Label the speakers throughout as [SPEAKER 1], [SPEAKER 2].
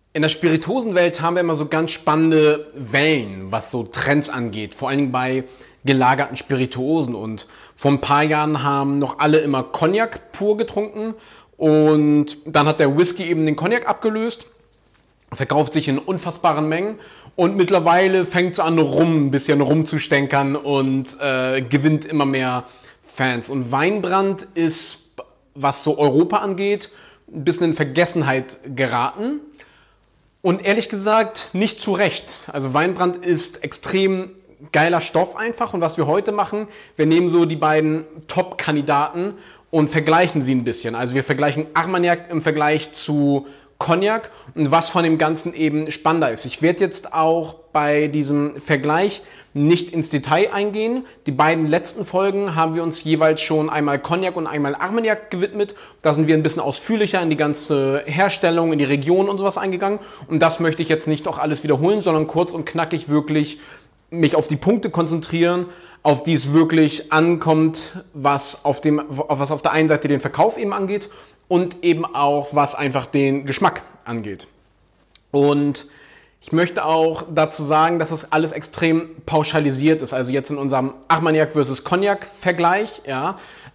[SPEAKER 1] In der Spirituosenwelt haben wir immer so ganz spannende Wellen, was so Trends angeht. Vor allen Dingen bei gelagerten Spirituosen. Und vor ein paar Jahren haben noch alle immer Cognac pur getrunken. Und dann hat der Whisky eben den Cognac abgelöst. Verkauft sich in unfassbaren Mengen. Und mittlerweile fängt es an, ein bisschen rumzustänkern und gewinnt immer mehr Fans. Und Weinbrand ist, was so Europa angeht, ein bisschen in Vergessenheit geraten. Und ehrlich gesagt, nicht zu Recht. Also Weinbrand ist extrem geiler Stoff einfach. Und was wir heute machen, wir nehmen so die beiden Top-Kandidaten und vergleichen sie ein bisschen. Also wir vergleichen Armagnac im Vergleich zu Cognac und was von dem Ganzen eben spannender ist. Ich werde jetzt auch bei diesem Vergleich nicht ins Detail eingehen. Die beiden letzten Folgen haben wir uns jeweils schon einmal Cognac und einmal Armagnac gewidmet. Da sind wir ein bisschen ausführlicher in die ganze Herstellung, in die Region und sowas eingegangen. Und das möchte ich jetzt nicht auch alles wiederholen, sondern kurz und knackig wirklich mich auf die Punkte konzentrieren, auf die es wirklich ankommt, was auf der einen Seite den Verkauf eben angeht und eben auch, was einfach den Geschmack angeht. Und ich möchte auch dazu sagen, dass das alles extrem pauschalisiert ist. Also jetzt in unserem Armagnac versus Cognac-Vergleich, ja,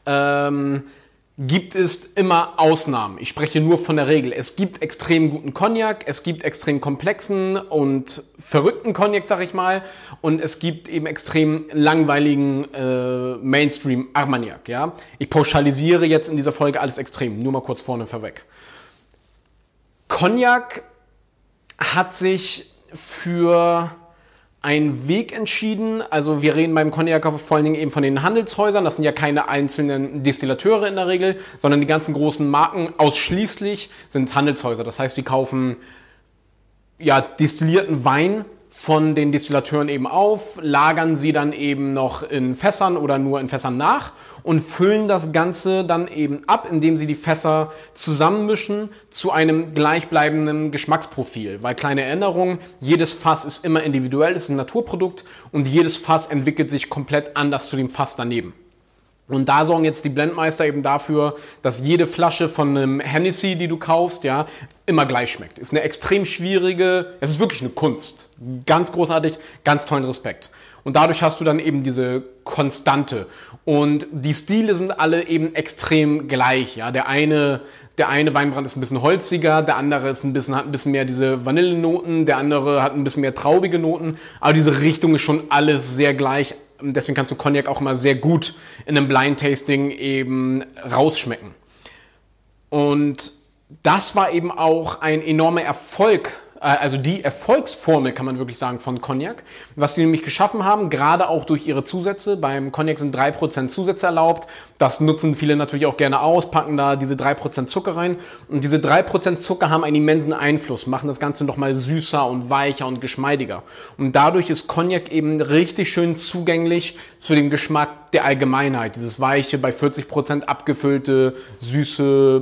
[SPEAKER 1] gibt es immer Ausnahmen. Ich spreche nur von der Regel. Es gibt extrem guten Cognac, es gibt extrem komplexen und verrückten Cognac, sag ich mal, und es gibt eben extrem langweiligen Mainstream-Armagnac. Ja? Ich pauschalisiere jetzt in dieser Folge alles extrem, nur mal kurz vorne vorweg. Cognac hat sich für einen Weg entschieden, also wir reden beim Cognac vor allen Dingen eben von den Handelshäusern, das sind ja keine einzelnen Destillateure in der Regel, sondern die ganzen großen Marken ausschließlich sind Handelshäuser. Das heißt, sie kaufen ja destillierten Wein von den Destillateuren eben auf, lagern sie dann eben noch in Fässern oder nur in Fässern nach und füllen das Ganze dann eben ab, indem sie die Fässer zusammenmischen zu einem gleichbleibenden Geschmacksprofil. Weil kleine Erinnerung, jedes Fass ist immer individuell, ist ein Naturprodukt und jedes Fass entwickelt sich komplett anders zu dem Fass daneben. Und da sorgen jetzt die Blendmeister eben dafür, dass jede Flasche von einem Hennessy, die du kaufst, ja, immer gleich schmeckt. Ist eine extrem schwierige, es ist wirklich eine Kunst. Ganz großartig, ganz tollen Respekt. Und dadurch hast du dann eben diese Konstante. Und die Stile sind alle eben extrem gleich. Ja. Der eine Weinbrand ist ein bisschen holziger, der andere hat ein bisschen mehr diese Vanillenoten, der andere hat ein bisschen mehr traubige Noten. Aber diese Richtung ist schon alles sehr gleich. Deswegen kannst du Cognac auch immer sehr gut in einem Blind-Tasting eben rausschmecken. Und das war eben auch ein enormer Erfolg, also die Erfolgsformel, kann man wirklich sagen, von Cognac. Was die nämlich geschaffen haben, gerade auch durch ihre Zusätze. Beim Cognac sind 3% Zusätze erlaubt. Das nutzen viele natürlich auch gerne aus, packen da diese 3% Zucker rein. Und diese 3% Zucker haben einen immensen Einfluss, machen das Ganze nochmal süßer und weicher und geschmeidiger. Und dadurch ist Cognac eben richtig schön zugänglich zu dem Geschmack der Allgemeinheit. Dieses weiche, bei 40% abgefüllte, süße.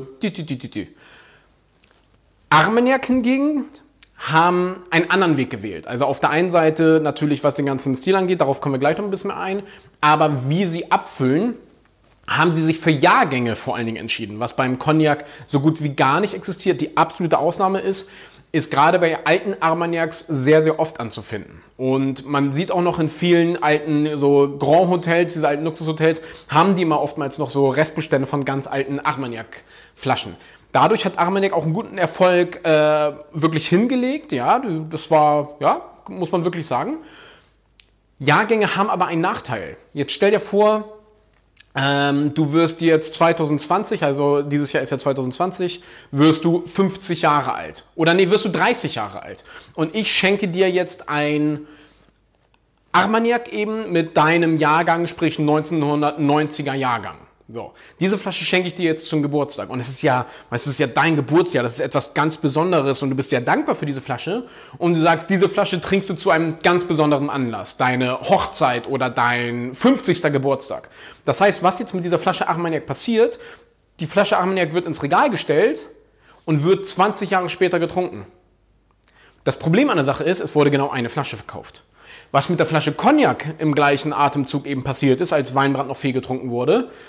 [SPEAKER 1] Armagnac hingegen haben einen anderen Weg gewählt. Also auf der einen Seite natürlich, was den ganzen Stil angeht, darauf kommen wir gleich noch ein bisschen mehr ein, aber wie sie abfüllen, haben sie sich für Jahrgänge vor allen Dingen entschieden, was beim Cognac so gut wie gar nicht existiert. Die absolute Ausnahme ist gerade bei alten Armagnacs sehr, sehr oft anzufinden. Und man sieht auch noch in vielen alten so Grand Hotels, diese alten Luxushotels, haben die immer oftmals noch so Restbestände von ganz alten Armagnac-Flaschen. Dadurch hat Armagnac auch einen guten Erfolg wirklich hingelegt. Ja, das war, ja, muss man wirklich sagen. Jahrgänge haben aber einen Nachteil. Jetzt stell dir vor, du wirst jetzt 2020, also dieses Jahr ist ja 2020, wirst du 50 Jahre alt. Oder nee, wirst du 30 Jahre alt. Und ich schenke dir jetzt ein Armagnac eben mit deinem Jahrgang, sprich 1990er Jahrgang. So, diese Flasche schenke ich dir jetzt zum Geburtstag. Und es ist ja dein Geburtsjahr, das ist etwas ganz Besonderes und du bist sehr dankbar für diese Flasche. Und du sagst, diese Flasche trinkst du zu einem ganz besonderen Anlass, deine Hochzeit oder dein 50. Geburtstag. Das heißt, was jetzt mit dieser Flasche Armagnac passiert, die Flasche Armagnac wird ins Regal gestellt und wird 20 Jahre später getrunken. Das Problem an der Sache ist, es wurde genau eine Flasche verkauft. Was mit der Flasche Cognac im gleichen Atemzug eben passiert ist, als Weinbrand noch viel getrunken wurde,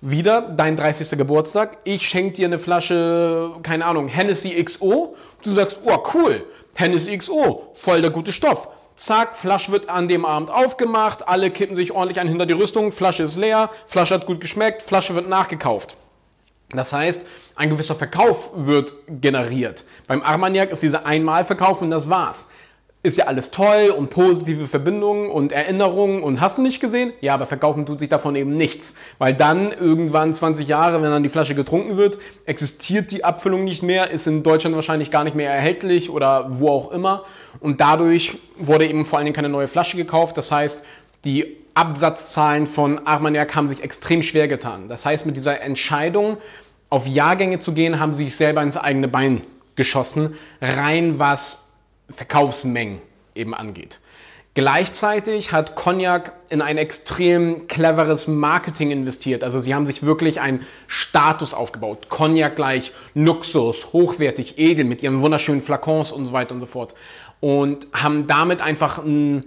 [SPEAKER 1] wieder dein 30. Geburtstag, ich schenke dir eine Flasche, keine Ahnung, Hennessy XO. Du sagst, oh cool, Hennessy XO, voll der gute Stoff. Zack, Flasche wird an dem Abend aufgemacht, alle kippen sich ordentlich ein hinter die Rüstung, Flasche ist leer, Flasche hat gut geschmeckt, Flasche wird nachgekauft. Das heißt, ein gewisser Verkauf wird generiert. Beim Armagnac ist dieser Einmalverkauf und das war's. Ist ja alles toll und positive Verbindungen und Erinnerungen und hast du nicht gesehen? Ja, aber verkaufen tut sich davon eben nichts. Weil dann irgendwann 20 Jahre, wenn dann die Flasche getrunken wird, existiert die Abfüllung nicht mehr, ist in Deutschland wahrscheinlich gar nicht mehr erhältlich oder wo auch immer. Und dadurch wurde eben vor allen Dingen keine neue Flasche gekauft. Das heißt, die Absatzzahlen von Armagnac haben sich extrem schwer getan. Das heißt, mit dieser Entscheidung, auf Jahrgänge zu gehen, haben sie sich selber ins eigene Bein geschossen, rein was Verkaufsmengen eben angeht. Gleichzeitig hat Cognac in ein extrem cleveres Marketing investiert. Also sie haben sich wirklich einen Status aufgebaut. Cognac gleich Luxus, hochwertig, edel mit ihren wunderschönen Flakons und so weiter und so fort. Und haben damit einfach ein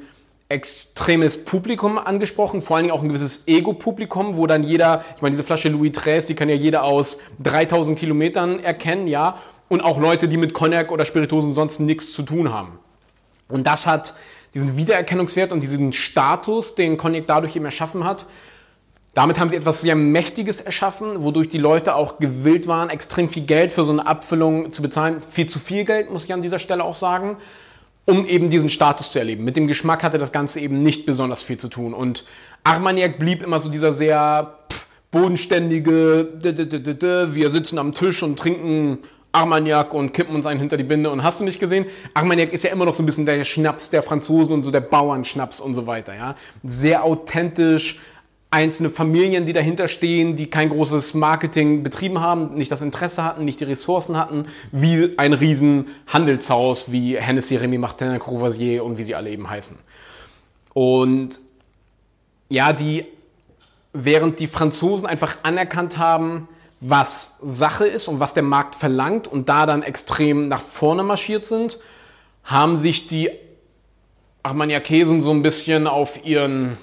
[SPEAKER 1] extremes Publikum angesprochen, vor allen Dingen auch ein gewisses Ego-Publikum, wo dann jeder, ich meine, diese Flasche Louis XIII, die kann ja jeder aus 3000 Kilometern erkennen, ja, und auch Leute, die mit Cognac oder Spirituosen sonst nichts zu tun haben. Und das hat diesen Wiedererkennungswert und diesen Status, den Cognac dadurch eben erschaffen hat. Damit haben sie etwas sehr Mächtiges erschaffen, wodurch die Leute auch gewillt waren, extrem viel Geld für so eine Abfüllung zu bezahlen. Viel zu viel Geld, muss ich an dieser Stelle auch sagen, um eben diesen Status zu erleben. Mit dem Geschmack hatte das Ganze eben nicht besonders viel zu tun. Und Armagnac blieb immer so dieser sehr bodenständige, wir sitzen am Tisch und trinken Armagnac und kippen uns einen hinter die Binde und hast du nicht gesehen? Armagnac ist ja immer noch so ein bisschen der Schnaps der Franzosen und so der Bauernschnaps und so weiter. Ja? Sehr authentisch, einzelne Familien, die dahinter stehen, die kein großes Marketing betrieben haben, nicht das Interesse hatten, nicht die Ressourcen hatten, wie ein riesen Handelshaus wie Hennessy, Rémy Martin, Courvoisier und wie sie alle eben heißen. Und ja, während die Franzosen einfach anerkannt haben, was Sache ist und was der Markt verlangt und da dann extrem nach vorne marschiert sind, haben sich die Armagnacesen so ein bisschen auf ihren,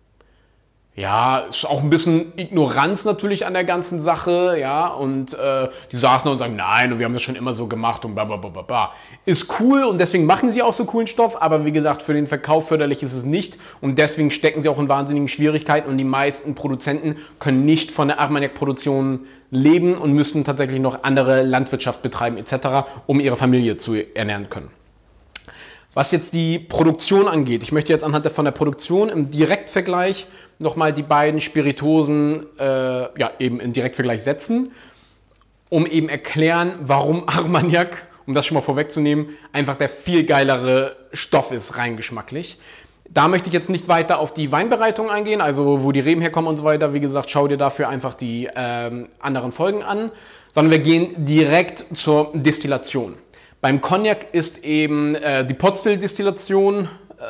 [SPEAKER 1] ja, ist auch ein bisschen Ignoranz natürlich an der ganzen Sache, ja, und die saßen da und sagen, nein, wir haben das schon immer so gemacht und bla bla bla bla bla. Ist cool und deswegen machen sie auch so coolen Stoff, aber wie gesagt, für den Verkauf förderlich ist es nicht und deswegen stecken sie auch in wahnsinnigen Schwierigkeiten und die meisten Produzenten können nicht von der Armagnac-Produktion leben und müssen tatsächlich noch andere Landwirtschaft betreiben etc., um ihre Familie zu ernähren können. Was jetzt die Produktion angeht, ich möchte jetzt anhand von der Produktion im Direktvergleich nochmal die beiden Spirituosen eben in Direktvergleich setzen, um eben erklären, warum Armagnac, um das schon mal vorwegzunehmen, einfach der viel geilere Stoff ist, rein geschmacklich. Da möchte ich jetzt nicht weiter auf die Weinbereitung eingehen, also wo die Reben herkommen und so weiter. Wie gesagt, schau dir dafür einfach die anderen Folgen an, sondern wir gehen direkt zur Destillation. Beim Cognac ist eben die Pot-Still-Destillation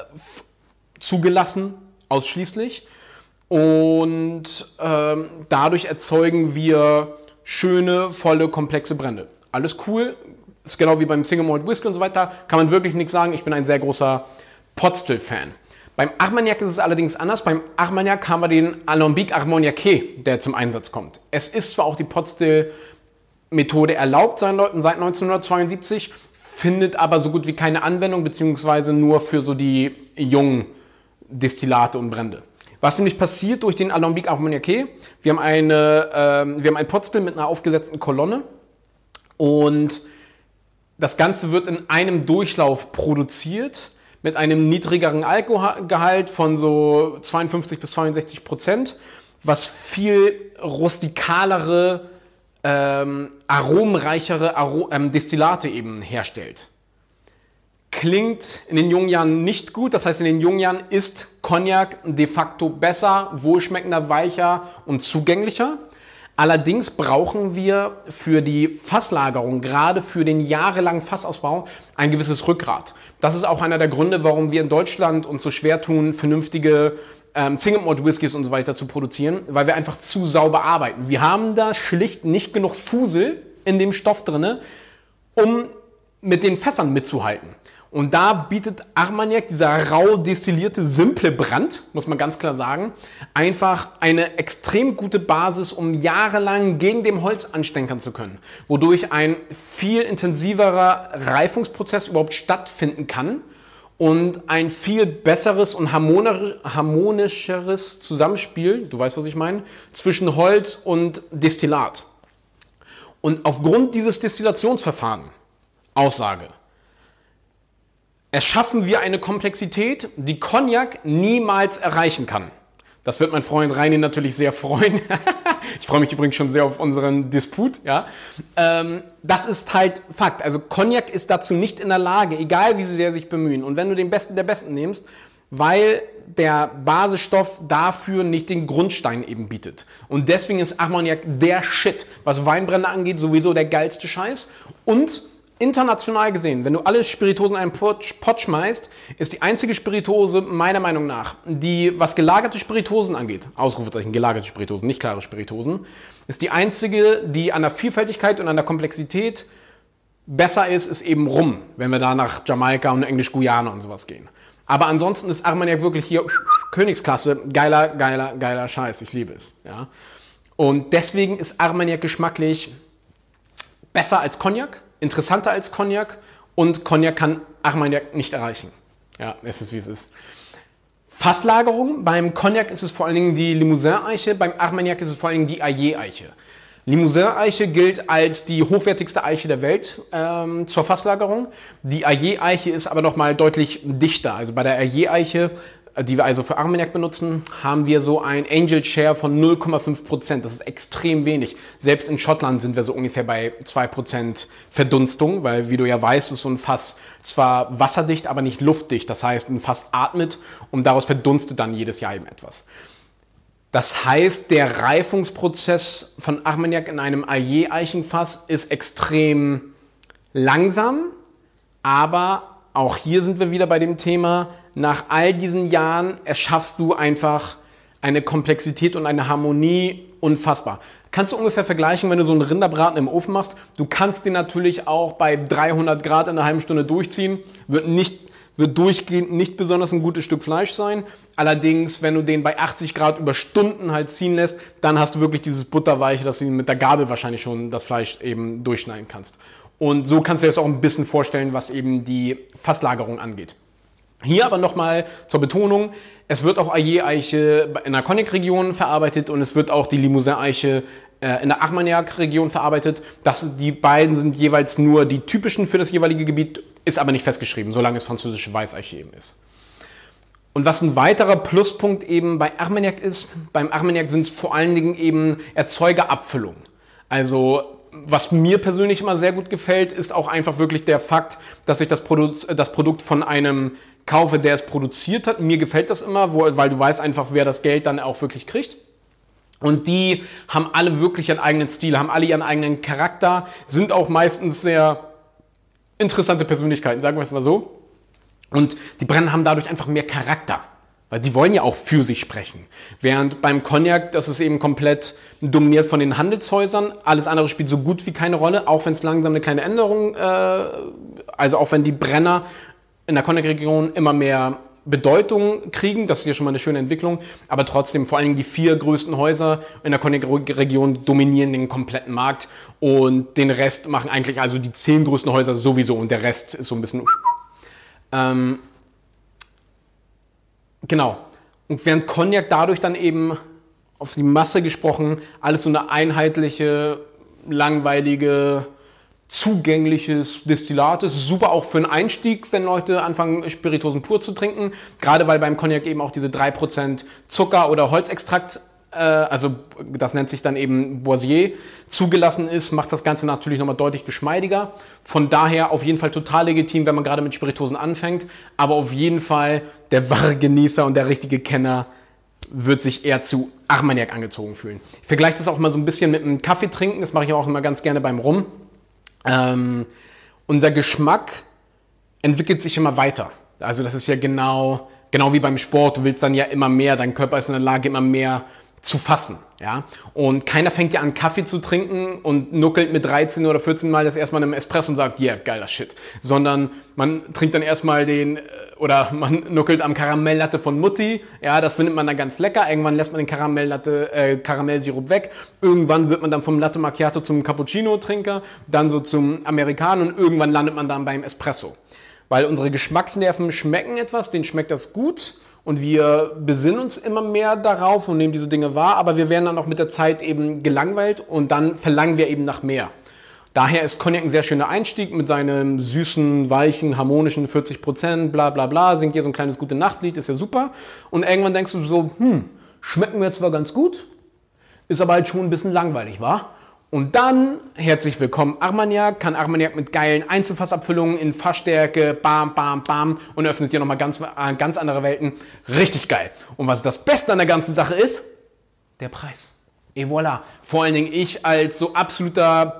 [SPEAKER 1] zugelassen, ausschließlich. Und dadurch erzeugen wir schöne, volle, komplexe Brände. Alles cool, ist genau wie beim Single Malt Whisky und so weiter, kann man wirklich nichts sagen. Ich bin ein sehr großer Pot-Still-Fan. Beim Armagnac ist es allerdings anders. Beim Armagnac haben wir den Alambic Armagnac, der zum Einsatz kommt. Es ist zwar auch die Pot-Still-Methode erlaubt seit 1972, findet aber so gut wie keine Anwendung, beziehungsweise nur für so die jungen Destillate und Brände. Was nämlich passiert durch den Alambic Armagnac? Wir haben ein Pot-Still mit einer aufgesetzten Kolonne und das Ganze wird in einem Durchlauf produziert mit einem niedrigeren Alkoholgehalt von so 52 bis 62%, was viel rustikalere, aromenreichere Destillate eben herstellt. Klingt in den jungen Jahren nicht gut, das heißt in den jungen Jahren ist Cognac de facto besser, wohlschmeckender, weicher und zugänglicher. Allerdings brauchen wir für die Fasslagerung, gerade für den jahrelangen Fassausbau, ein gewisses Rückgrat. Das ist auch einer der Gründe, warum wir in Deutschland uns so schwer tun, vernünftige Single Malt Whiskys und so weiter zu produzieren, weil wir einfach zu sauber arbeiten. Wir haben da schlicht nicht genug Fusel in dem Stoff drin, um mit den Fässern mitzuhalten. Und da bietet Armagnac, dieser rau destillierte, simple Brand, muss man ganz klar sagen, einfach eine extrem gute Basis, um jahrelang gegen dem Holz anstänkern zu können. Wodurch ein viel intensiverer Reifungsprozess überhaupt stattfinden kann und ein viel besseres und harmonischeres Zusammenspiel, du weißt, was ich meine, zwischen Holz und Destillat. Und aufgrund dieses Destillationsverfahrens, Aussage, erschaffen wir eine Komplexität, die Cognac niemals erreichen kann. Das wird mein Freund Reini natürlich sehr freuen. Ich freue mich übrigens schon sehr auf unseren Disput. Ja? Das ist halt Fakt. Also Cognac ist dazu nicht in der Lage, egal wie sehr sich bemühen. Und wenn du den Besten der Besten nimmst, weil der Basisstoff dafür nicht den Grundstein eben bietet. Und deswegen ist Armagnac der Shit, was Weinbrenner angeht, sowieso der geilste Scheiß. Und international gesehen, wenn du alle Spirituosen in einen Pott schmeißt, ist die einzige Spirituose meiner Meinung nach, die, was gelagerte Spirituosen angeht, Ausrufezeichen, gelagerte Spirituosen, nicht klare Spirituosen, ist die einzige, die an der Vielfältigkeit und an der Komplexität besser ist eben Rum, wenn wir da nach Jamaika und Englisch-Guyana und sowas gehen. Aber ansonsten ist Armagnac wirklich hier Königsklasse, geiler Scheiß, ich liebe es. Ja? Und deswegen ist Armagnac geschmacklich besser als Cognac, interessanter als Cognac und Cognac kann Armagnac nicht erreichen. Ja, es ist wie es ist. Fasslagerung, beim Cognac ist es vor allen Dingen die Limousin-Eiche, beim Armagnac ist es vor allen Dingen die Ayer-Eiche. Limousin-Eiche gilt als die hochwertigste Eiche der Welt zur Fasslagerung. Die Ayer-Eiche ist aber nochmal deutlich dichter. Also bei der Ayer-Eiche, die wir also für Armagnac benutzen, haben wir so ein Angel Share von 0,5%. Das ist extrem wenig. Selbst in Schottland sind wir so ungefähr bei 2% Verdunstung, weil, wie du ja weißt, ist so ein Fass zwar wasserdicht, aber nicht luftdicht. Das heißt, ein Fass atmet und daraus verdunstet dann jedes Jahr eben etwas. Das heißt, der Reifungsprozess von Armagnac in einem Ayer-Eichenfass ist extrem langsam, aber auch hier sind wir wieder bei dem Thema, nach all diesen Jahren erschaffst du einfach eine Komplexität und eine Harmonie unfassbar. Kannst du ungefähr vergleichen, wenn du so einen Rinderbraten im Ofen machst, du kannst den natürlich auch bei 300 Grad in einer halben Stunde durchziehen, wird durchgehend nicht besonders ein gutes Stück Fleisch sein. Allerdings, wenn du den bei 80 Grad über Stunden halt ziehen lässt, dann hast du wirklich dieses Butterweiche, dass du mit der Gabel wahrscheinlich schon das Fleisch eben durchschneiden kannst. Und so kannst du dir das auch ein bisschen vorstellen, was eben die Fasslagerung angeht. Hier aber nochmal zur Betonung, es wird auch Ayer-Eiche in der Cognac-Region verarbeitet und es wird auch die Limousin-Eiche in der Armagnac-Region verarbeitet. Die beiden sind jeweils nur die typischen für das jeweilige Gebiet, ist aber nicht festgeschrieben, solange es französische Weißeiche eben ist. Und was ein weiterer Pluspunkt eben bei Armagnac ist, beim Armagnac sind es vor allen Dingen eben Erzeugerabfüllungen. Also was mir persönlich immer sehr gut gefällt, ist auch einfach wirklich der Fakt, dass ich das Produkt von einem kaufe, der es produziert hat. Mir gefällt das immer, weil du weißt einfach, wer das Geld dann auch wirklich kriegt. Und die haben alle wirklich ihren eigenen Stil, haben alle ihren eigenen Charakter, sind auch meistens sehr interessante Persönlichkeiten, sagen wir es mal so. Und die Brenner haben dadurch einfach mehr Charakter. Weil die wollen ja auch für sich sprechen. Während beim Cognac, das ist eben komplett dominiert von den Handelshäusern. Alles andere spielt so gut wie keine Rolle, auch wenn es langsam eine kleine Änderung, also auch wenn die Brenner in der Cognac-Region immer mehr Bedeutung kriegen. Das ist ja schon mal eine schöne Entwicklung. Aber trotzdem, vor allen Dingen die 4 größten Häuser in der Cognac-Region dominieren den kompletten Markt. Und den Rest machen eigentlich also die 10 größten Häuser sowieso. Und der Rest ist so ein bisschen... Genau. Und während Cognac dadurch dann eben auf die Masse gesprochen alles so eine einheitliche, langweilige, zugängliches Destillat ist. Super auch für einen Einstieg, wenn Leute anfangen, Spirituosen pur zu trinken. Gerade weil beim Cognac eben auch diese 3% Zucker oder Holzextrakt, also das nennt sich dann eben Boisier, zugelassen ist, macht das Ganze natürlich nochmal deutlich geschmeidiger. Von daher auf jeden Fall total legitim, wenn man gerade mit Spirituosen anfängt. Aber auf jeden Fall der wahre Genießer und der richtige Kenner wird sich eher zu Armagnac angezogen fühlen. Ich vergleiche das auch mal so ein bisschen mit einem Kaffee trinken. Das mache ich auch immer ganz gerne beim Rum. Unser Geschmack entwickelt sich immer weiter. Also das ist ja genau wie beim Sport. Du willst dann ja immer mehr. Dein Körper ist in der Lage, immer mehr zu fassen, ja. Und keiner fängt ja an, Kaffee zu trinken und nuckelt mit 13 oder 14 Mal das erstmal in einem Espresso und sagt, yeah, geiler Shit. Sondern man trinkt dann erstmal oder man nuckelt am Karamelllatte von Mutti, ja, das findet man dann ganz lecker. Irgendwann lässt man den Karamellsirup weg. Irgendwann wird man dann vom Latte Macchiato zum Cappuccino-Trinker, dann so zum Americano und irgendwann landet man dann beim Espresso. Weil unsere Geschmacksnerven schmecken etwas, denen schmeckt das gut. Und wir besinnen uns immer mehr darauf und nehmen diese Dinge wahr, aber wir werden dann auch mit der Zeit eben gelangweilt und dann verlangen wir eben nach mehr. Daher ist Cognac ein sehr schöner Einstieg mit seinem süßen, weichen, harmonischen 40%, bla bla bla, singt hier so ein kleines Gute-Nacht-Lied, ist ja super. Und irgendwann denkst du so, schmecken wir zwar ganz gut, ist aber halt schon ein bisschen langweilig, wa? Und dann, herzlich willkommen, Armagnac, kann Armagnac mit geilen Einzelfassabfüllungen in Fassstärke, bam, bam, bam, und öffnet dir nochmal ganz andere Welten. Richtig geil. Und was das Beste an der ganzen Sache ist? Der Preis. Et voilà. Vor allen Dingen ich als so absoluter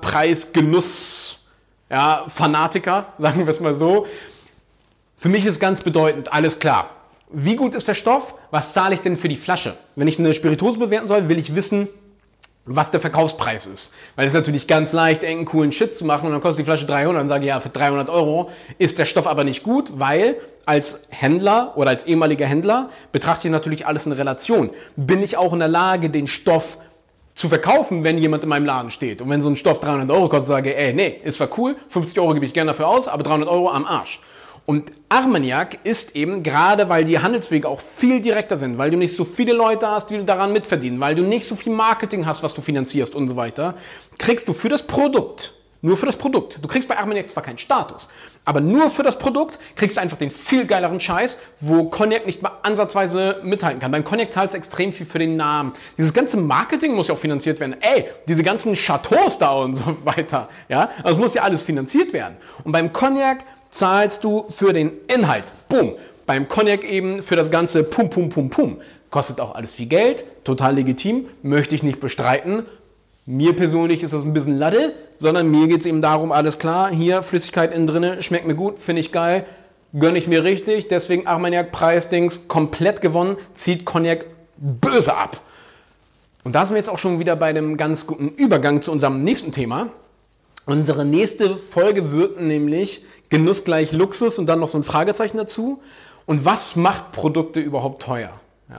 [SPEAKER 1] Preisgenuss-Fanatiker, sagen wir es mal so. Für mich ist ganz bedeutend, alles klar. Wie gut ist der Stoff? Was zahle ich denn für die Flasche? Wenn ich eine Spirituose bewerten soll, will ich wissen, was der Verkaufspreis ist. Weil es ist natürlich ganz leicht, irgendeinen coolen Shit zu machen und dann kostet die Flasche 300 und dann sage ich, ja, für 300 Euro ist der Stoff aber nicht gut, weil als Händler oder als ehemaliger Händler betrachte ich natürlich alles in Relation. Bin ich auch in der Lage, den Stoff zu verkaufen, wenn jemand in meinem Laden steht? Und wenn so ein Stoff 300 Euro kostet, sage ich, nee, ist zwar cool, 50 Euro gebe ich gerne dafür aus, aber 300 Euro am Arsch. Und Armagnac ist eben, gerade weil die Handelswege auch viel direkter sind, weil du nicht so viele Leute hast, die daran mitverdienen, weil du nicht so viel Marketing hast, was du finanzierst und so weiter, kriegst du für das Produkt, nur für das Produkt, du kriegst bei Armagnac zwar keinen Status, aber nur für das Produkt kriegst du einfach den viel geileren Scheiß, wo Cognac nicht mal ansatzweise mithalten kann. Beim Cognac zahlst du extrem viel für den Namen. Dieses ganze Marketing muss ja auch finanziert werden. Diese ganzen Chateaus da und so weiter, ja, also muss ja alles finanziert werden. Und beim Cognac zahlst du für den Inhalt. Boom. Beim Cognac eben für das ganze Pum, Pum, Pum, Pum. Kostet auch alles viel Geld. Total legitim. Möchte ich nicht bestreiten. Mir persönlich ist das ein bisschen Latte, sondern mir geht es eben darum, alles klar, hier Flüssigkeit innen drin, schmeckt mir gut, finde ich geil, gönne ich mir richtig. Deswegen Armagnac Preisdings komplett gewonnen, zieht Cognac böse ab. Und da sind wir jetzt auch schon wieder bei einem ganz guten Übergang zu unserem nächsten Thema. Unsere nächste Folge wird nämlich Genuss gleich Luxus und dann noch so ein Fragezeichen dazu. Und was macht Produkte überhaupt teuer? Ja.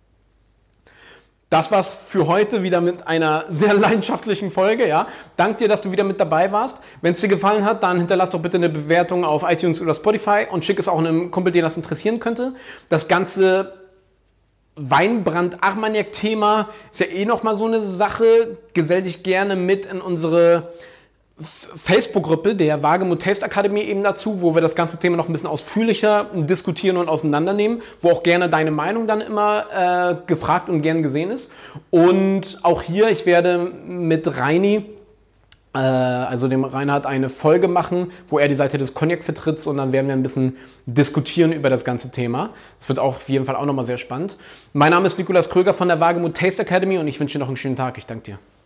[SPEAKER 1] Das war's für heute wieder mit einer sehr leidenschaftlichen Folge. Ja. Dank dir, dass du wieder mit dabei warst. Wenn es dir gefallen hat, dann hinterlass doch bitte eine Bewertung auf iTunes oder Spotify und schick es auch einem Kumpel, den das interessieren könnte. Das ganze Weinbrand-Armagnac-Thema ist ja nochmal so eine Sache. Gesell dich gerne mit in unsere Facebook-Gruppe der Wagemut Taste Academy eben dazu, wo wir das ganze Thema noch ein bisschen ausführlicher diskutieren und auseinandernehmen, wo auch gerne deine Meinung dann immer gefragt und gern gesehen ist. Und auch hier, ich werde mit Reini, also dem Reinhard, eine Folge machen, wo er die Seite des Cognac vertritt und dann werden wir ein bisschen diskutieren über das ganze Thema. Das wird auch auf jeden Fall auch nochmal sehr spannend. Mein Name ist Nikolas Kröger von der Wagemut Taste Academy und ich wünsche dir noch einen schönen Tag. Ich danke dir.